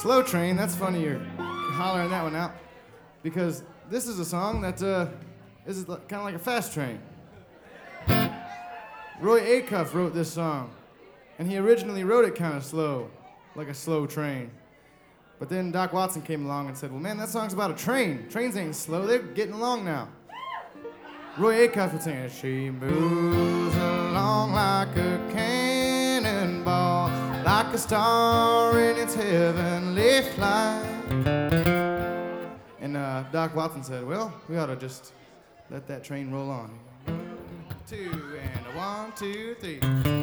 Slow Train, that's funny you're hollering that one out. Because this is a song that is kind of like a fast train. Roy Acuff wrote this song. And he originally wrote it kind of slow, like a slow train. But then Doc Watson came along and said, well, man, that song's about a train. Trains ain't slow, they're getting along now. Roy Acuff would sing, she moves along like a cannonball, like a star in its heavenly flight. And Doc Watson said, well, we ought to just let that train roll on. 1, 2, and a 1, 2, 3.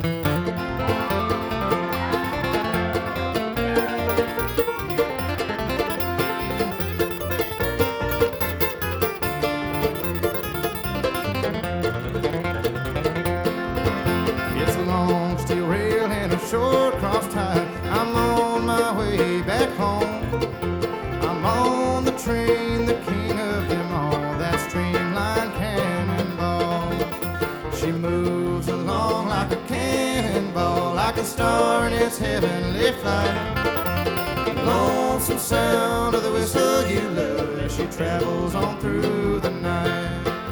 It's a long steel rail and a short cross tie. I'm on my way back home. I'm on the train, the king of them all, that streamlined cannonball. She moves along like a cannonball, like a star in its heavenly flight. Lonesome sound of the whistle you love as she travels on through the night.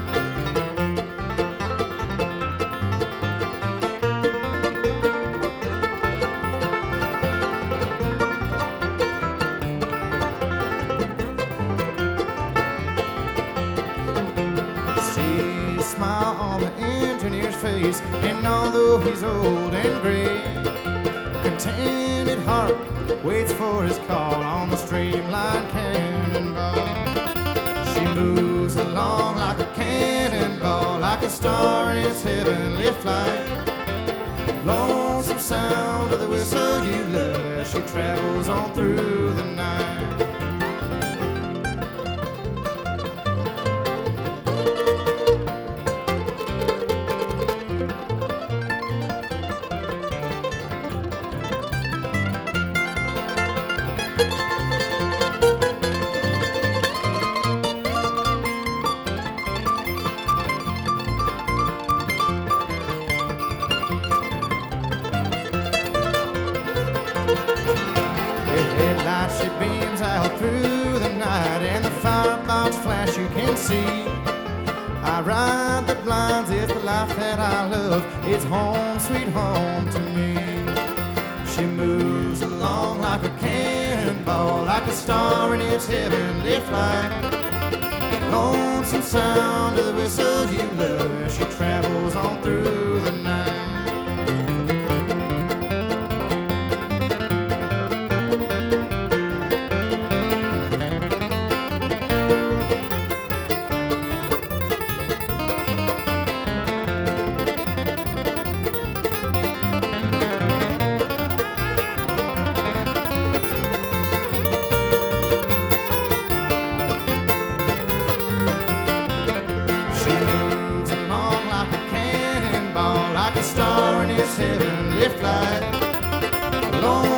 Smile on the engineer's face, and although he's old and gray, contented heart waits for his call on the streamlined cannonball. She moves along like a cannonball, like a star in its heavenly flight. Lonesome sound of the whistle you love as she travels on through the night. Headlights, she beams out through the night, and the firebox flash you can see. I ride the blinds if the life that I love is home, sweet home to me. She moves along like a cannonball, like a star in its heavenly flight. Lonesome sound of the whistle you love as she travels on through the night. Like a star in its heavenly flight. Alone